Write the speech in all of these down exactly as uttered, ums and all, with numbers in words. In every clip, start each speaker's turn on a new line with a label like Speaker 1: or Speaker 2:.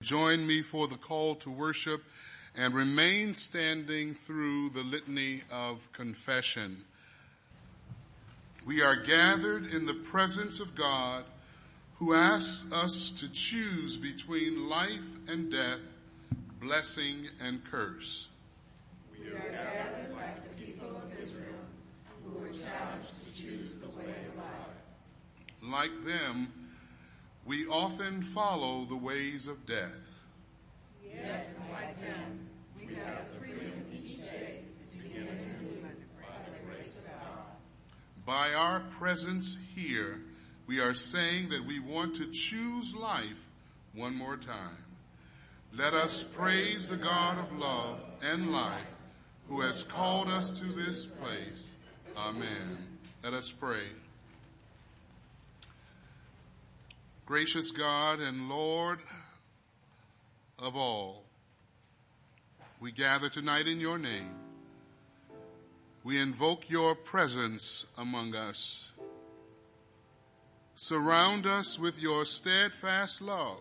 Speaker 1: join me for the call to worship and remain standing through the litany of confession. We are gathered in the presence of God, who asks us to choose between life and death, blessing and curse.
Speaker 2: We are gathered like the people of Israel, who were challenged to choose the way of life.
Speaker 1: Like them, we often follow the ways of death.
Speaker 2: Yet, like them, we have freedom each day to begin anew by the grace of God.
Speaker 1: By our presence here, we are saying that we want to choose life one more time. Let us praise the God of love and life, who has called us to this place. Amen. Let us pray. Gracious God and Lord of all, we gather tonight in your name. We invoke your presence among us. Surround us with your steadfast love,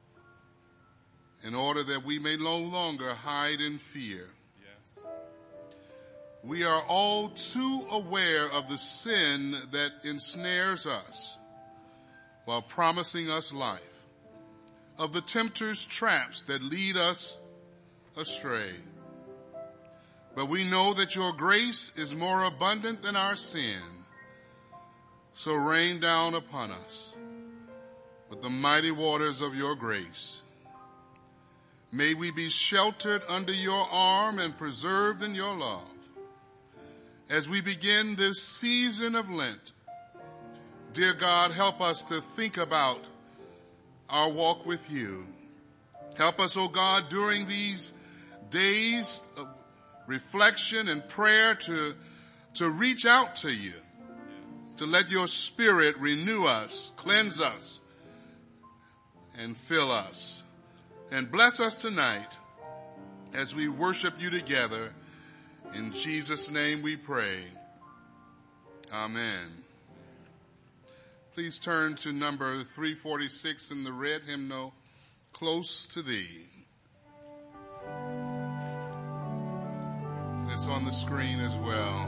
Speaker 1: in order that we may no longer hide in fear. Yes. We are all too aware of the sin that ensnares us while promising us life, of the tempter's traps that lead us astray. But we know that your grace is more abundant than our sin. So rain down upon us with the mighty waters of your grace. May we be sheltered under your arm and preserved in your love. As we begin this season of Lent, dear God, help us to think about our walk with you. Help us, O God, during these days of reflection and prayer to, to reach out to you, to let your Spirit renew us, cleanse us, and fill us. And bless us tonight as we worship you together. In Jesus' name we pray. Amen. Please turn to number three forty-six in the red hymnal, Close to Thee. It's on the screen as well.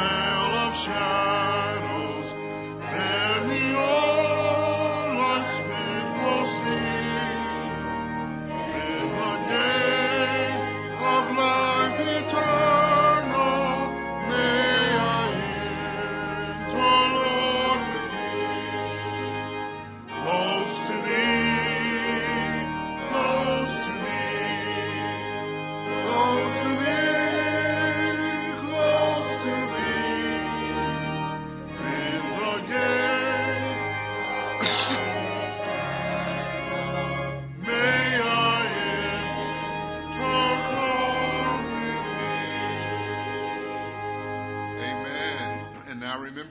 Speaker 3: Shadows, and the all lights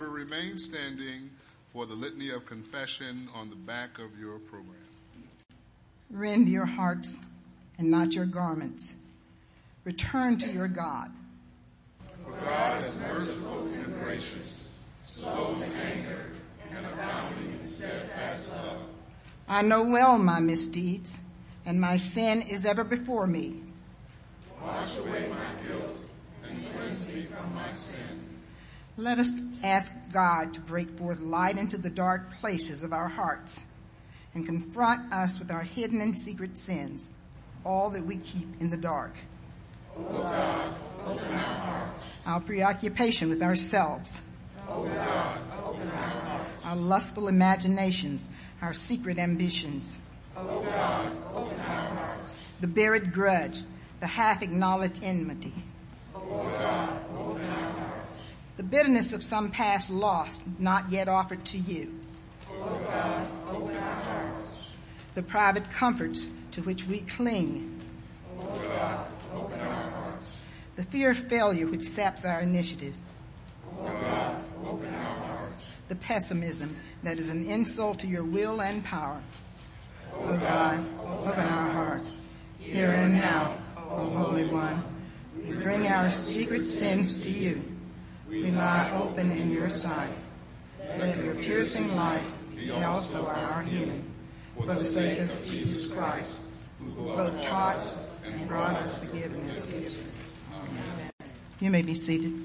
Speaker 1: remember, remain standing for the litany of confession on the back of your program.
Speaker 3: Rend your hearts and not your garments. Return to your God.
Speaker 1: For God is merciful and gracious, slow to anger, and abounding in steadfast love.
Speaker 3: I know well my misdeeds, and my sin is ever before me.
Speaker 1: Wash away my guilt and cleanse me from my sin.
Speaker 3: Let us ask God to break forth light into the dark places of our hearts and confront us with our hidden and secret sins, all that we keep in the dark.
Speaker 1: O God, open our hearts.
Speaker 3: Our preoccupation with ourselves.
Speaker 1: O God, open our hearts.
Speaker 3: Our lustful imaginations, our secret ambitions.
Speaker 1: O God, open our hearts.
Speaker 3: The buried grudge, the half-acknowledged enmity.
Speaker 1: O God, open our hearts.
Speaker 3: The bitterness of some past loss not yet offered to you.
Speaker 1: O God, open our hearts.
Speaker 3: The private comforts to which we cling.
Speaker 1: O God, open our hearts.
Speaker 3: The fear of failure which saps our initiative.
Speaker 1: O God, open our hearts.
Speaker 3: The pessimism that is an insult to your will and power. O God, open our hearts. Here and now, O Holy One, we bring our secret sins to you. We lie open in your sight. Let your piercing light be also our healing, for the sake of Jesus Christ, who both taught us and brought us forgiveness. Amen. You may be seated.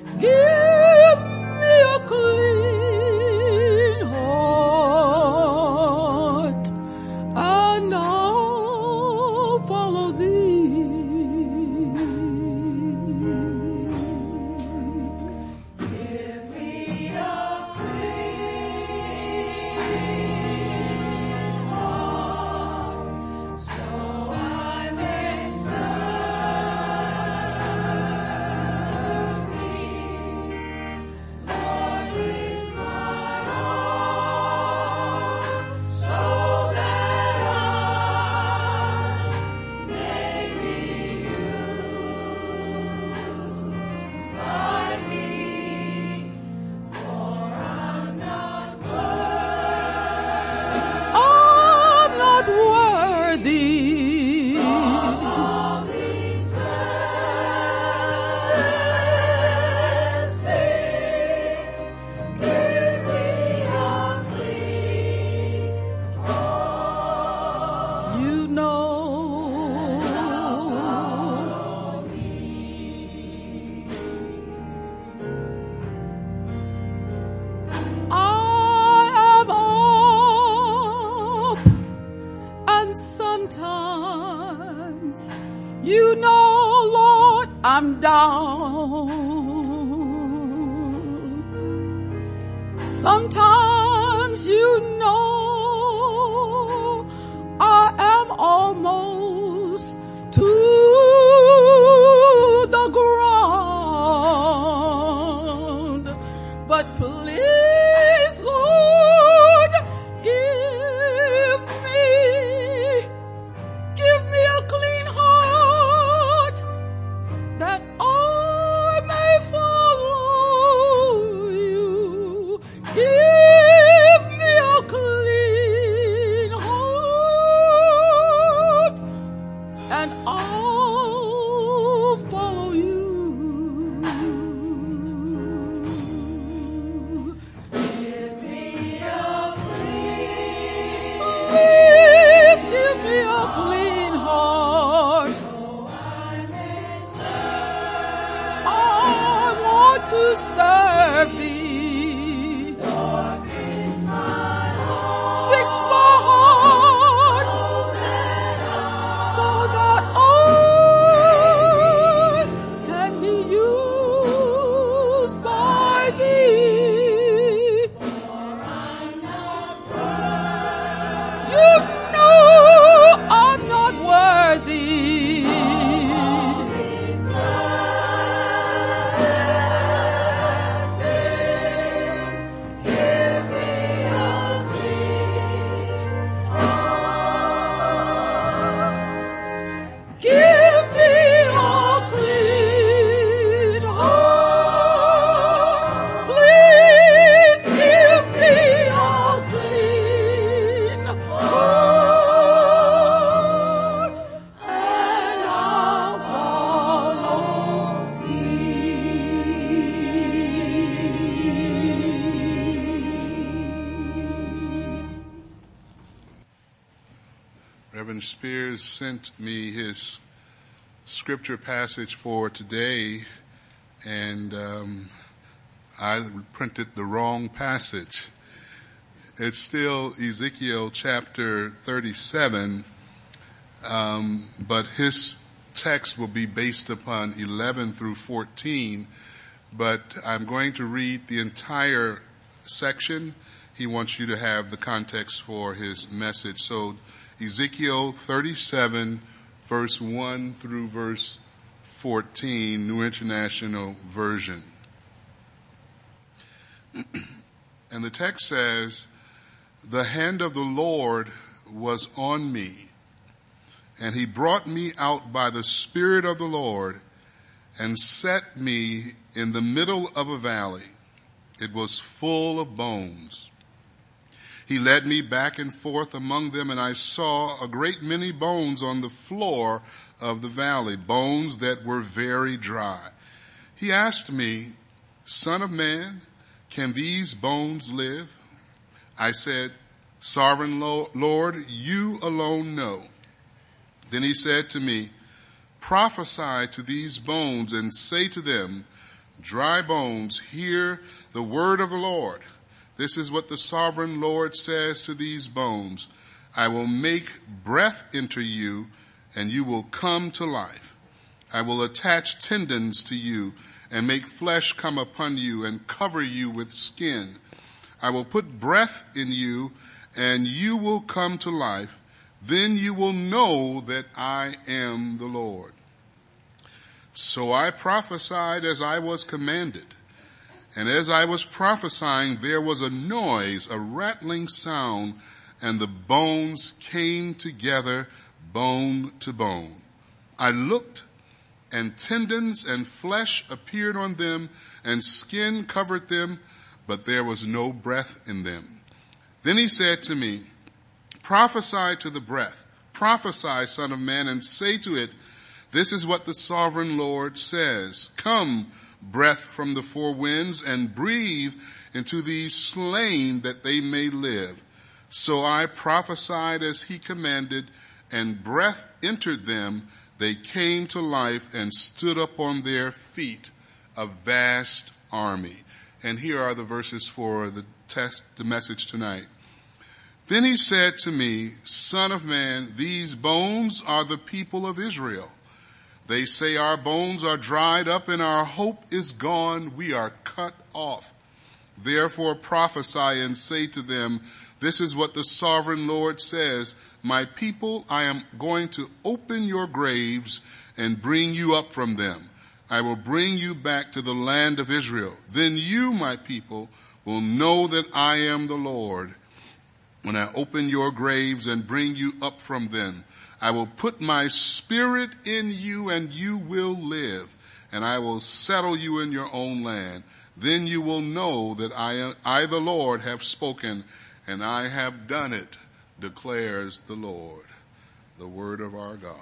Speaker 4: Give me a clean heart. thee.
Speaker 2: All these blessings, give me a clean heart.
Speaker 4: You know I am up, and sometimes, you know, Lord, I'm down. Sometimes, you know, I am almost to the ground. But please, Lord, give me, give me a clean heart that I may follow you. Give me a clean heart and I'll follow you.
Speaker 2: Give me a clean
Speaker 4: Please give me a clean heart. I want to serve thee. Fix my heart so that I can be used by thee. You know I'm not worthy. Give me a clean heart. Please give me a clean heart, and I'll follow
Speaker 1: Reverend Spears sent me his scripture passage for today, and um, I printed the wrong passage. It's still Ezekiel chapter thirty-seven, um, but his text will be based upon eleven through fourteen, but I'm going to read the entire section. He wants you to have the context for his message. So Ezekiel thirty-seven, verse one through verse fourteen, New International Version. And the text says, "The hand of the Lord was on me, and he brought me out by the Spirit of the Lord and set me in the middle of a valley. It was full of bones. He led me back and forth among them, and I saw a great many bones on the floor of the valley, bones that were very dry. He asked me, 'Son of man, can these bones live?' I said, 'Sovereign Lord, you alone know.' Then he said to me, 'Prophesy to these bones and say to them, dry bones, hear the word of the Lord. This is what the sovereign Lord says to these bones. I will make breath enter you, and you will come to life. I will attach tendons to you and make flesh come upon you and cover you with skin. I will put breath in you, and you will come to life. Then you will know that I am the Lord.' So I prophesied as I was commanded. And as I was prophesying, there was a noise, a rattling sound, and the bones came together, bone to bone. I looked, and tendons and flesh appeared on them, and skin covered them, but there was no breath in them. Then he said to me, 'Prophesy to the breath, prophesy, son of man, and say to it, this is what the sovereign Lord says. Come, breath from the four winds, and breathe into these slain that they may live. So I prophesied as he commanded, and breath entered them. They came to life and stood up on their feet, a vast army. And here are the verses for the test, the message tonight. Then he said to me, Son of man, these bones are the people of Israel. They say our bones are dried up and our hope is gone. We are cut off. Therefore prophesy and say to them, this is what the sovereign Lord says. My people, I am going to open your graves and bring you up from them. I will bring you back to the land of Israel. Then you, my people, will know that I am the Lord. When I open your graves and bring you up from them, I will put my spirit in you and you will live, and I will settle you in your own land. Then you will know that I, I the Lord have spoken, and I have done it, declares the Lord. The word of our God.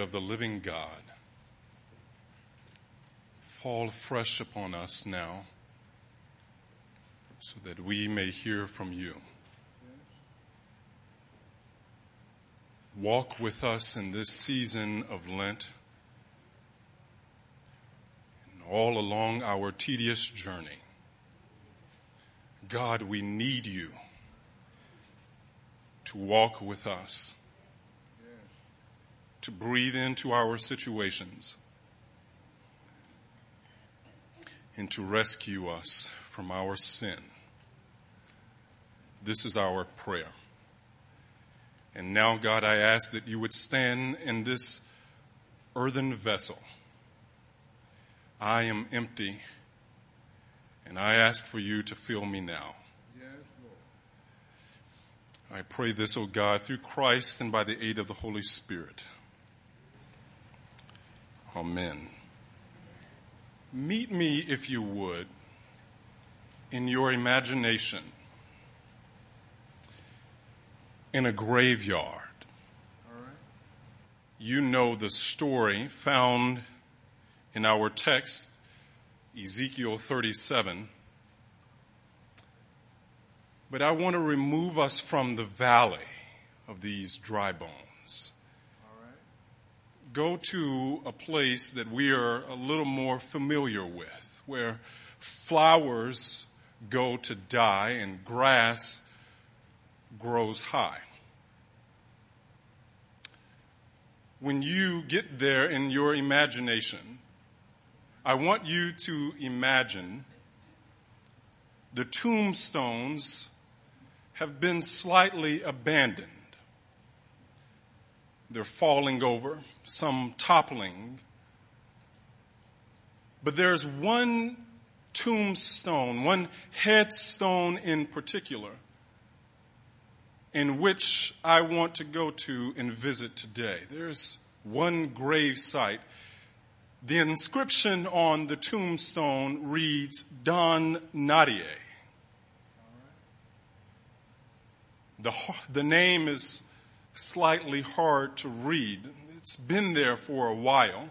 Speaker 5: of the living God, fall fresh upon us now so that we may hear from you. Walk with us in this season of Lent and all along our tedious journey. God, we need you to walk with us, to breathe into our situations, and to rescue us from our sin. This is our prayer. And now, God, I ask that you would stand in this earthen vessel. I am empty, and I ask for you to fill me now. Yes, Lord. I pray this, O God, through Christ and by the aid of the Holy Spirit. Amen. Meet me, if you would, in your imagination in a graveyard. All right. You know the story found in our text, Ezekiel thirty-seven. But I want to remove us from the valley of these dry bones. All right. Go to a place that we are a little more familiar with, where flowers go to die and grass grows high. When you get there in your imagination, I want you to imagine the tombstones have been slightly abandoned. They're falling over, some toppling. But there's one tombstone, one headstone in particular, in which I want to go to and visit today. There's one grave site. The inscription on the tombstone reads, Don Nadia. The, the name is slightly hard to read. It's been there for a while.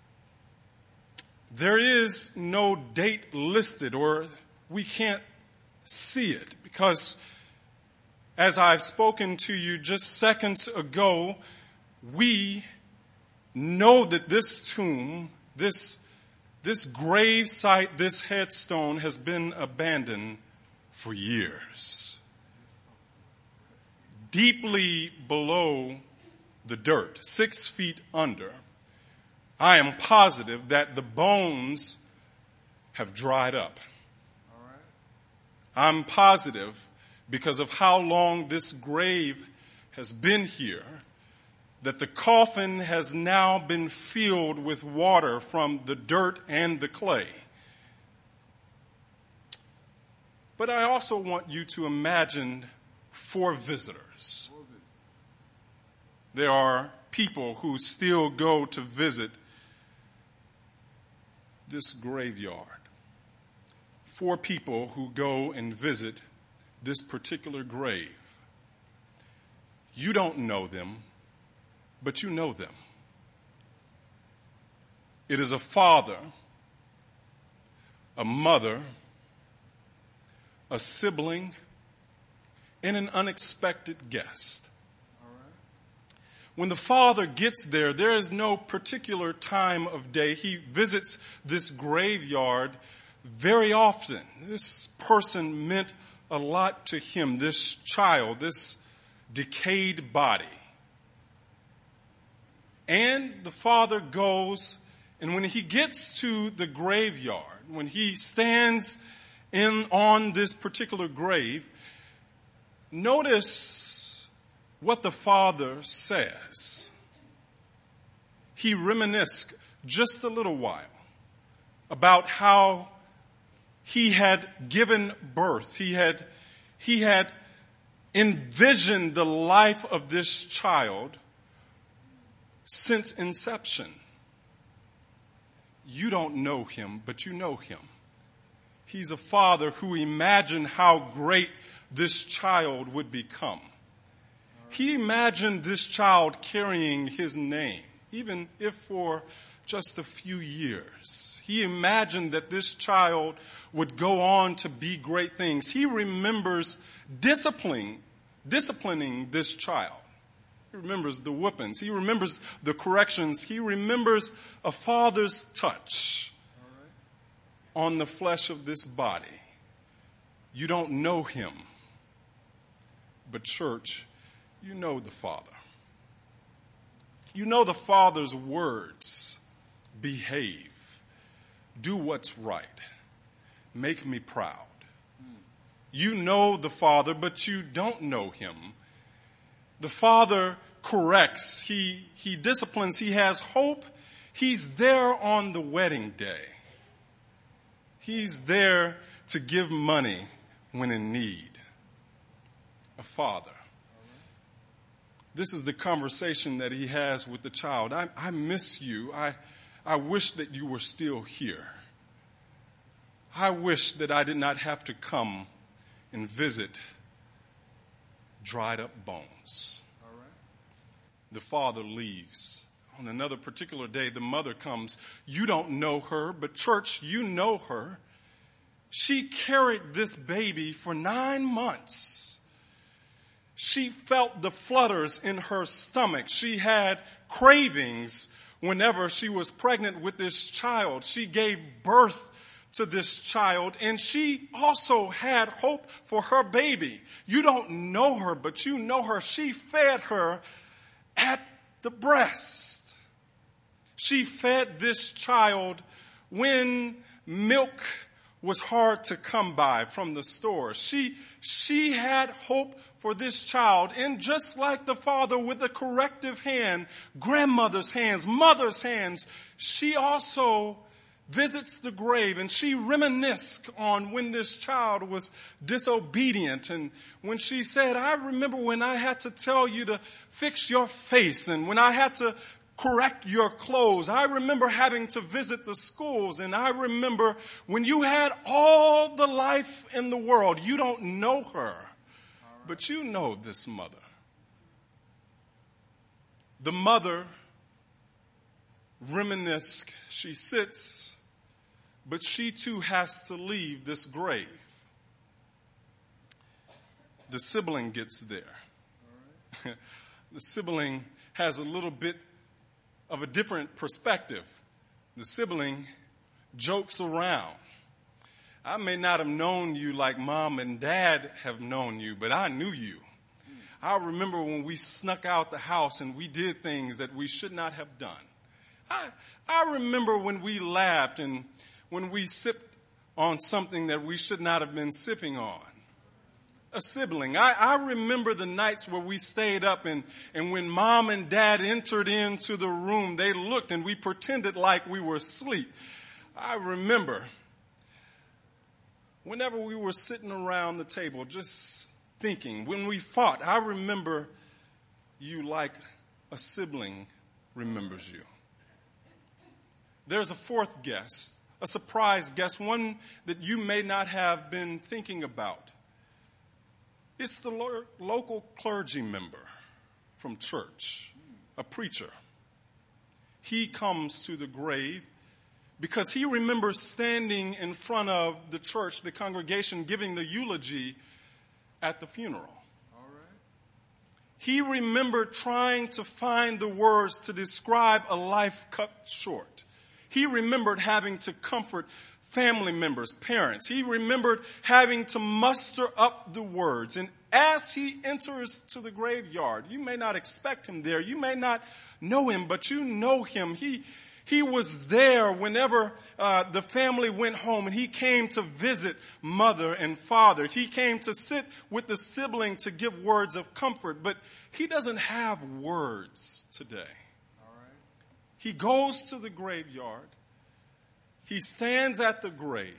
Speaker 5: There is no date listed, or we can't see it, because as I've spoken to you just seconds ago, we know that this tomb, this, this grave site, this headstone has been abandoned for years. Deeply below the dirt, six feet under, I am positive that the bones have dried up. All right. I'm positive, because of how long this grave has been here, that the coffin has now been filled with water from the dirt and the clay. But I also want you to imagine four visitors. There are people who still go to visit this graveyard. Four people who go and visit this particular grave. You don't know them, but you know them. It is a father, a mother, a sibling, and an unexpected guest. All right. When the father gets there, there is no particular time of day. He visits this graveyard very often. This person meant a lot to him, this child, this decayed body. And the father goes, and when he gets to the graveyard, when he stands in on this particular grave, notice what the father says. He reminisces just a little while about how he had given birth. He had, he had envisioned the life of this child since inception. You don't know him, but you know him. He's a father who imagined how great this child would become. He imagined this child carrying his name, even if for just a few years. He imagined that this child would go on to be great things. He remembers disciplining, disciplining this child. He remembers the whippings. He remembers the corrections. He remembers a father's touch on the flesh of this body. You don't know him, but church, you know the Father. You know the Father's words. Behave. Do what's right. Make me proud. You know the Father, but you don't know him. The Father corrects. He, he disciplines. He has hope. He's there on the wedding day. He's there to give money when in need. A father. This is the conversation that he has with the child. I, I miss you. I, I wish that you were still here. I wish that I did not have to come and visit dried up bones. All right. The father leaves. On another particular day, the mother comes. You don't know her, but church, you know her. She carried this baby for nine months. She felt the flutters in her stomach. She had cravings whenever she was pregnant with this child. She gave birth to this child, and she also had hope for her baby. You don't know her, but you know her. She fed her at the breast. She fed this child when milk was hard to come by from the store. She, she had hope for this child. And just like the father with a corrective hand, grandmother's hands, mother's hands, she also visits the grave and she reminisces on when this child was disobedient. And when she said, I remember when I had to tell you to fix your face and when I had to correct your clothes. I remember having to visit the schools, and I remember when you had all the life in the world. You don't know her, but you know this mother. The mother reminisces, she sits, but she too has to leave this grave. The sibling gets there. The sibling has a little bit of a different perspective. The sibling jokes around. I may not have known you like mom and dad have known you, but I knew you. I remember when we snuck out the house and we did things that we should not have done. I, I remember when we laughed and when we sipped on something that we should not have been sipping on. A sibling. I, I remember the nights where we stayed up and, and when mom and dad entered into the room, they looked and we pretended like we were asleep. I remember whenever we were sitting around the table just thinking, when we fought, I remember you like a sibling remembers you. There's a fourth guest, a surprise guest, one that you may not have been thinking about. It's the lo- local clergy member from church, a preacher. He comes to the grave because he remembers standing in front of the church, the congregation, giving the eulogy at the funeral. All right. He remembered trying to find the words to describe a life cut short. He remembered having to comfort family members, parents. He remembered having to muster up the words. And as he enters to the graveyard, you may not expect him there. You may not know him, but you know him. He, he was there whenever uh, the family went home, and he came to visit mother and father. He came to sit with the sibling to give words of comfort, but he doesn't have words today. All right. He goes to the graveyard. He stands at the grave.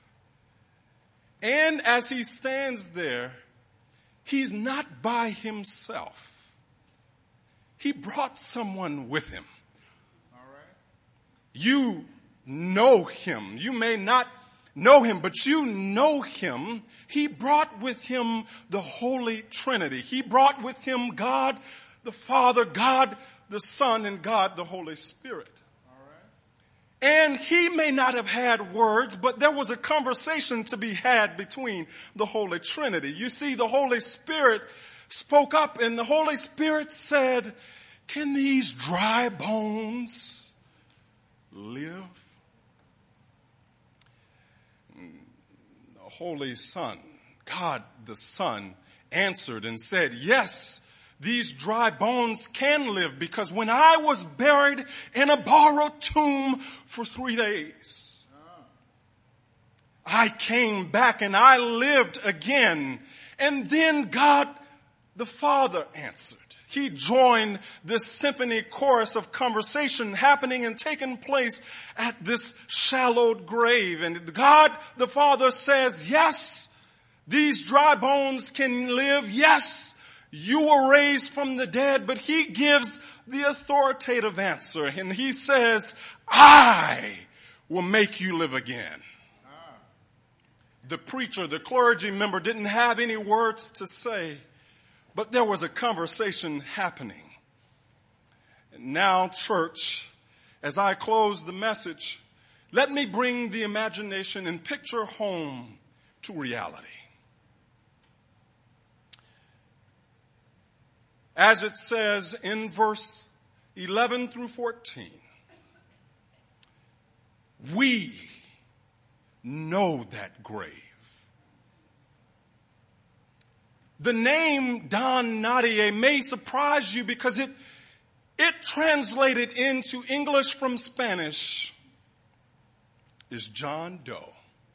Speaker 5: And as he stands there, he's not by himself. He brought someone with him. All right. You know him. You may not know him, but you know him. He brought with him the Holy Trinity. He brought with him God the Father, God the Son and God the Holy Spirit. And he may not have had words, but there was a conversation to be had between the Holy Trinity. You see, the Holy Spirit spoke up, and the Holy Spirit said, can these dry bones live? The Holy Son, God the Son, answered and said, yes, these dry bones can live, because when I was buried in a borrowed tomb for three days, I came back and I lived again. And then God the Father answered. He joined this symphony chorus of conversation happening and taking place at this shallowed grave. And God the Father says, yes, these dry bones can live. Yes, you were raised from the dead. But he gives the authoritative answer, and he says, I will make you live again. The preacher, the clergy member didn't have any words to say, but there was a conversation happening. And now, church, as I close the message, let me bring the imagination and picture home to reality. As it says in verse eleven through fourteen, we know that grave. The name Don Nadia may surprise you because it, it translated into English from Spanish is John Doe.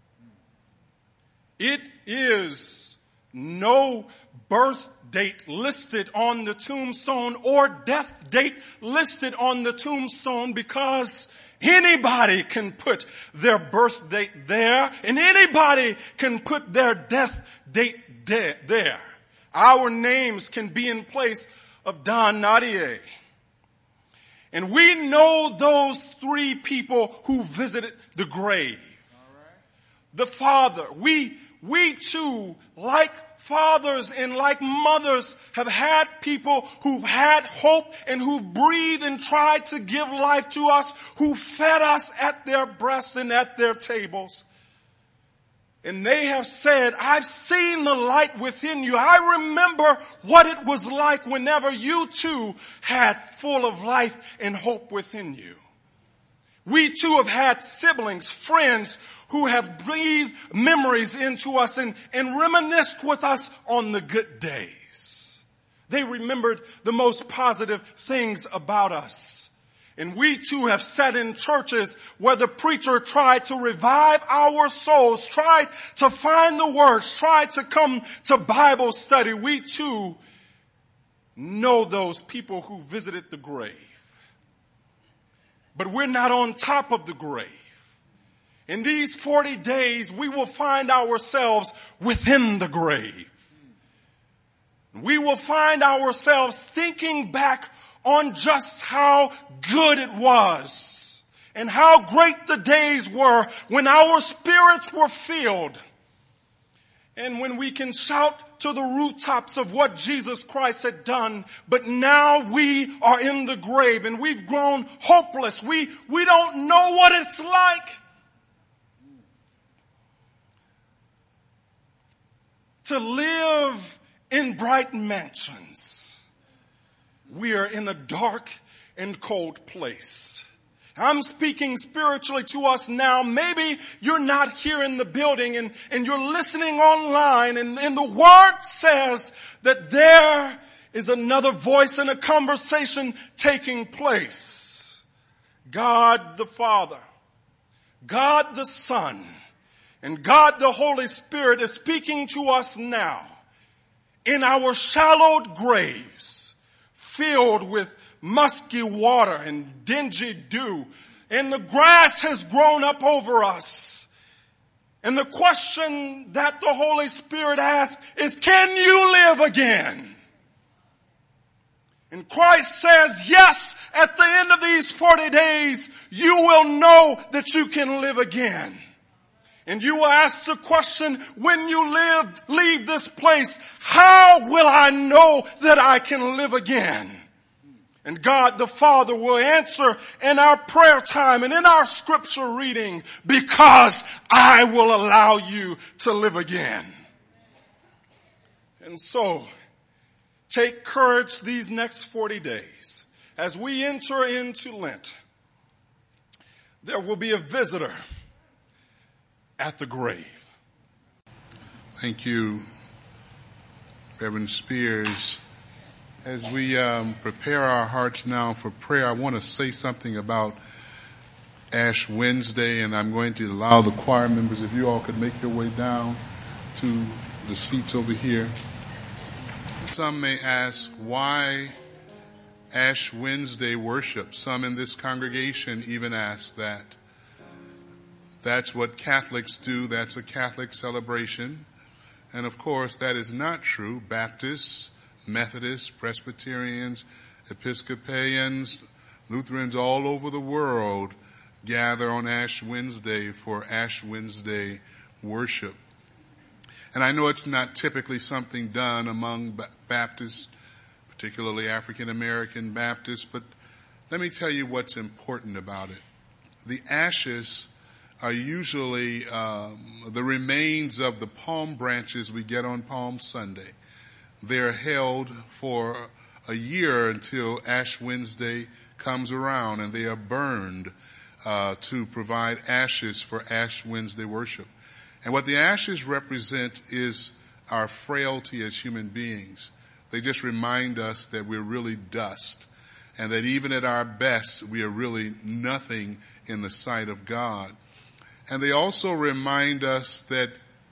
Speaker 5: It is no birth date listed on the tombstone or death date listed on the tombstone, because anybody can put their birth date there and anybody can put their death date de- there. Our names can be in place of Don Nadia. And we know those three people who visited the grave. The father. We, we too, like fathers and like mothers, have had people who've had hope and who've breathed and tried to give life to us, who fed us at their breast and at their tables. And they have said, I've seen the light within you. I remember what it was like whenever you too had full of life and hope within you. We too have had siblings, friends who have breathed memories into us and, and reminisced with us on the good days. They remembered the most positive things about us. And we too have sat in churches where the preacher tried to revive our souls, tried to find the words, tried to come to Bible study. We too know those people who visited the grave. But we're not on top of the grave. In these forty days, we will find ourselves within the grave. We will find ourselves thinking back on just how good it was and how great the days were when our spirits were filled, and when we can shout to the rooftops of what Jesus Christ had done. But now we are in the grave and we've grown hopeless. We, we don't know what it's like to live in bright mansions. We are in a dark and cold place. I'm speaking spiritually to us now. Maybe you're not here in the building and, and you're listening online, and, and the word says that there is another voice and a conversation taking place. God the Father, God the Son, and God the Holy Spirit is speaking to us now in our shallowed graves, filled with musky water and dingy dew, and the grass has grown up over us. And the question that the Holy Spirit asks is, can you live again? And Christ says, yes, at the end of these forty days, you will know that you can live again. And you will ask the question, when you live, leave this place, how will I know that I can live again? And God the Father will answer in our prayer time and in our scripture reading, because I will allow you to live again. And so, take courage these next forty days. As we enter into Lent, there will be a visitor at the grave.
Speaker 1: Thank you, Reverend Spears. As we um, prepare our hearts now for prayer, I want to say something about Ash Wednesday, and I'm going to allow the choir members, if you all could make your way down to the seats over here. Some may ask, why Ash Wednesday worship? Some in this congregation even ask that. That's what Catholics do. That's a Catholic celebration. And of course, that is not true. Baptists, Methodists, Presbyterians, Episcopalians, Lutherans all over the world gather on Ash Wednesday for Ash Wednesday worship. And I know it's not typically something done among Baptists, particularly African American Baptists, but let me tell you what's important about it. The ashes are usually um, the remains of the palm branches we get on Palm Sunday. They're held for a year until Ash Wednesday comes around, and they are burned uh, to provide ashes for Ash Wednesday worship. And what the ashes represent is our frailty as human beings. They just remind us that we're really dust, and that even at our best, we are really nothing in the sight of God. And they also remind us that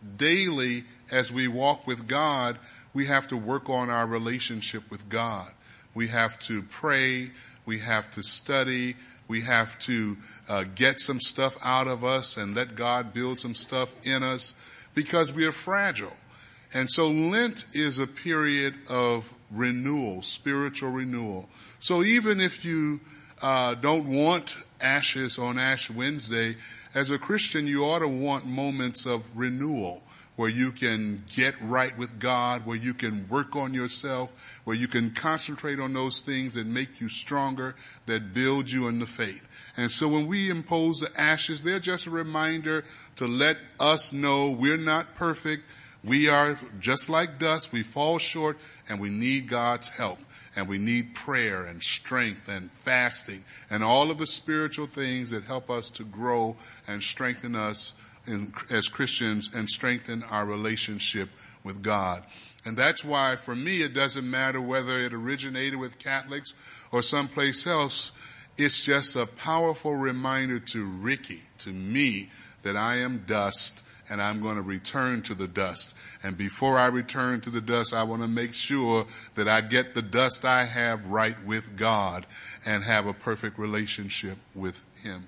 Speaker 1: daily, as we walk with God, we have to work on our relationship with God. We have to pray. We have to study. We have to uh, get some stuff out of us and let God build some stuff in us, because we are fragile. And so Lent is a period of renewal, spiritual renewal. So even if you uh don't want ashes on Ash Wednesday, as a Christian, you ought to want moments of renewal, where you can get right with God, where you can work on yourself, where you can concentrate on those things that make you stronger, that build you in the faith. And so when we impose the ashes, they're just a reminder to let us know we're not perfect. We are just like dust. We fall short, and we need God's help. And we need prayer and strength and fasting and all of the spiritual things that help us to grow and strengthen us in, as Christians, and strengthen our relationship with God. And that's why, for me, it doesn't matter whether it originated with Catholics or someplace else. It's just a powerful reminder to Ricky, to me, that I am dust, and I'm going to return to the dust. And before I return to the dust, I want to make sure that I get the dust I have right with God and have a perfect relationship with Him.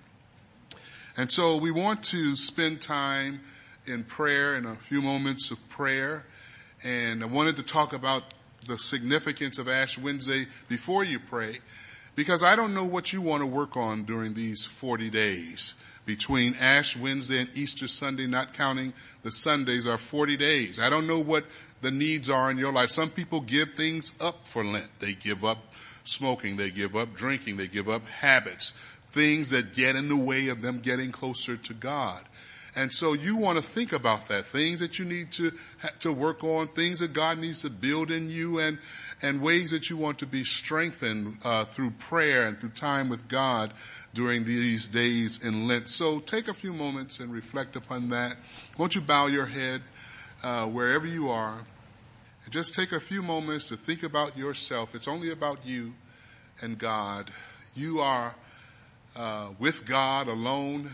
Speaker 1: And so we want to spend time in prayer, in a few moments of prayer. And I wanted to talk about the significance of Ash Wednesday before you pray, because I don't know what you want to work on during these forty days. Between Ash Wednesday and Easter Sunday, not counting the Sundays, are forty days. I don't know what the needs are in your life. Some people give things up for Lent. They give up smoking. They give up drinking. They give up habits, things that get in the way of them getting closer to God. And so you want to think about that, things that you need to to work on, things that God needs to build in you, and and ways that you want to be strengthened uh through prayer and through time with God during these days in Lent. So take a few moments and reflect upon that. Won't you bow your head uh wherever you are, and just take a few moments to think about yourself. It's only about you and God. You are uh with God alone,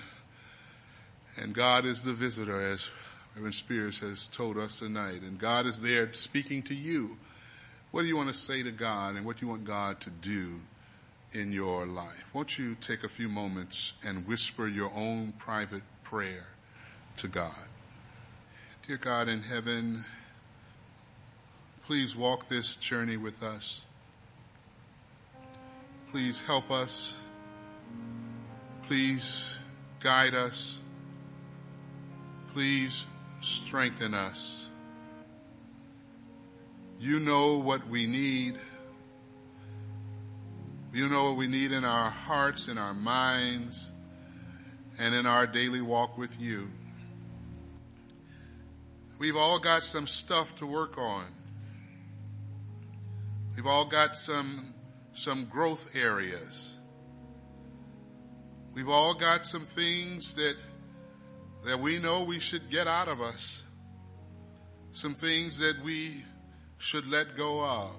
Speaker 1: and God is the visitor, as Reverend Spears has told us tonight. And God is there speaking to you. What do you want to say to God, and what do you want God to do in your life? Won't you take a few moments and whisper your own private prayer to God? Dear God in heaven, please walk this journey with us. Please help us. Please guide us. Please strengthen us. You know what we need. You know what we need in our hearts, in our minds, and in our daily walk with you. We've all got some stuff to work on. We've all got some, some growth areas. We've all got some things that, that we know we should get out of us. Some things that we should let go of.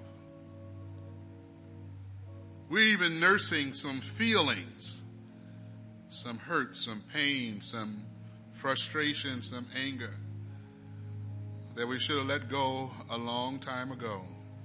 Speaker 1: We're even nursing some feelings, some hurt, some pain, some frustration, some anger that we should have let go a long time ago.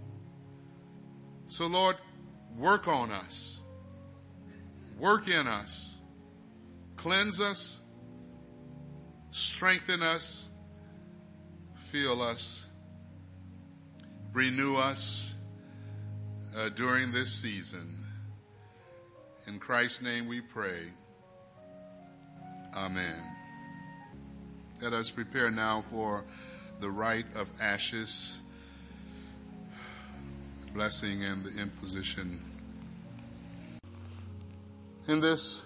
Speaker 1: So Lord, work on us. Work in us. Cleanse us. Strengthen us. Fill us. Renew us uh, during this season. In Christ's name we pray. Amen. Let us prepare now for the rite of ashes, the blessing and the imposition. In this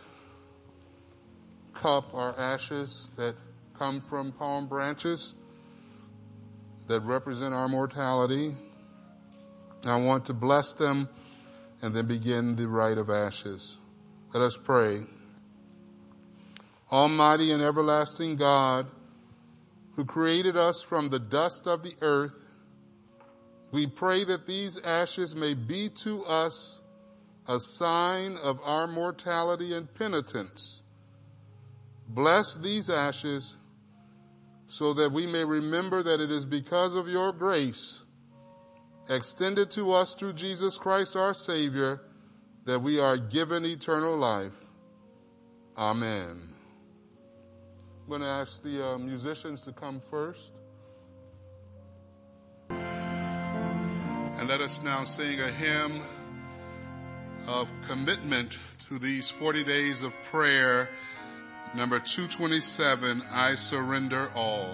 Speaker 1: cup are ashes that come from palm branches that represent our mortality. I want to bless them and then begin the rite of ashes. Let us pray. Almighty and everlasting God, who created us from the dust of the earth, we pray that these ashes may be to us a sign of our mortality and penitence. Bless these ashes so that we may remember that it is because of your grace extended to us through Jesus Christ our Savior that we are given eternal life. Amen. I'm going to ask the uh, musicians to come first. And let us now sing a hymn of commitment to these forty days of prayer. Number two twenty-seven, I Surrender All.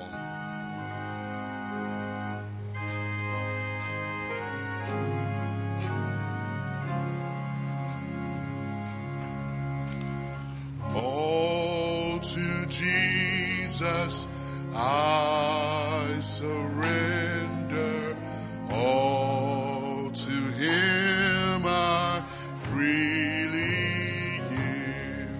Speaker 1: All to Jesus I surrender, all to him I freely give.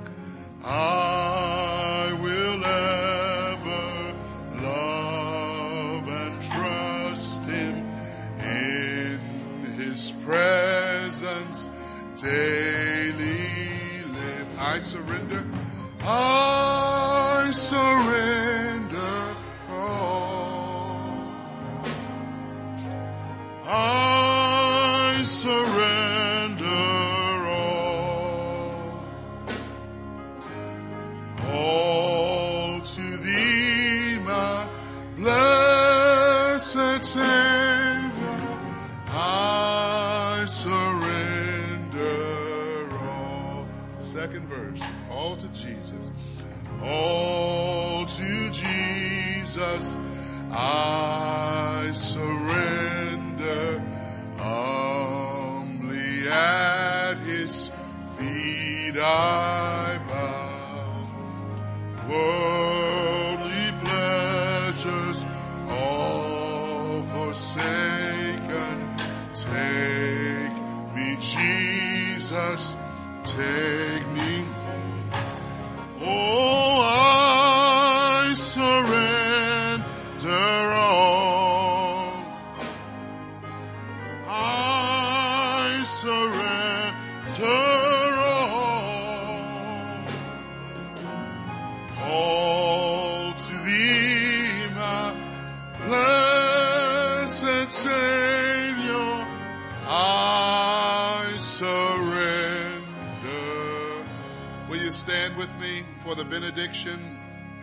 Speaker 1: I will ever love and trust him, in his presence daily live. I surrender, I surrender all. I surrender all. All to thee, my blessed Savior, I surrender all. Second verse, all to Jesus. All to Jesus I surrender, humbly at his feet I bow. Worldly pleasures all forsaken, take me, Jesus, take me. Oh, I surrender all. I surrender all. All to thee, my blessed Savior, I surrender. Will you stand with me for the benediction?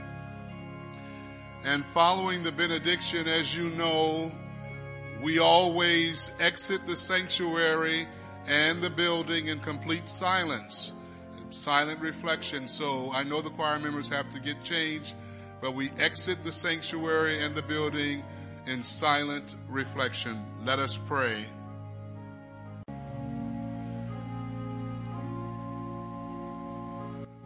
Speaker 1: And following the benediction, as you know, we always exit the sanctuary and the building in complete silence, silent reflection. So I know the choir members have to get changed, but we exit the sanctuary and the building in silent reflection. Let us pray.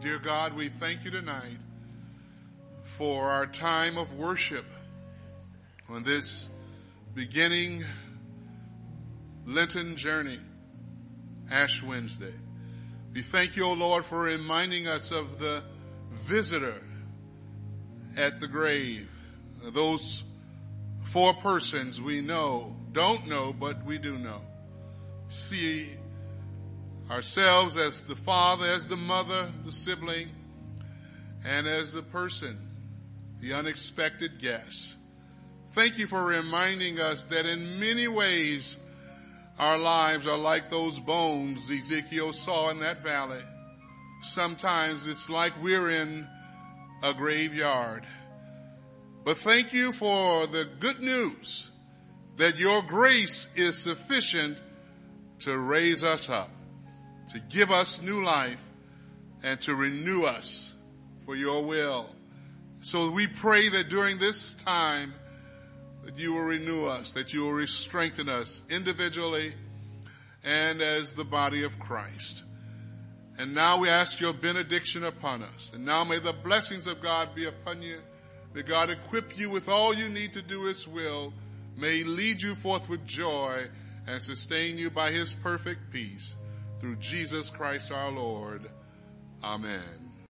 Speaker 1: dear God, we thank you tonight for our time of worship on this beginning Lenten journey, Ash Wednesday. We thank you, O Lord, for reminding us of the visitor at the grave. Those four persons we know, don't know, but we do know. See ourselves as the father, as the mother, the sibling, and as the person, the unexpected guest. Thank you for reminding us that in many ways our lives are like those bones Ezekiel saw in that valley. Sometimes it's like we're in a graveyard. But thank you for the good news that your grace is sufficient to raise us up, to give us new life, and to renew us for your will. So we pray that during this time that you will renew us, that you will strengthen us individually and as the body of Christ. And now we ask your benediction upon us. And now may the blessings of God be upon you. May God equip you with all you need to do his will. May he lead you forth with joy and sustain you by his perfect peace. Through Jesus Christ our Lord. Amen.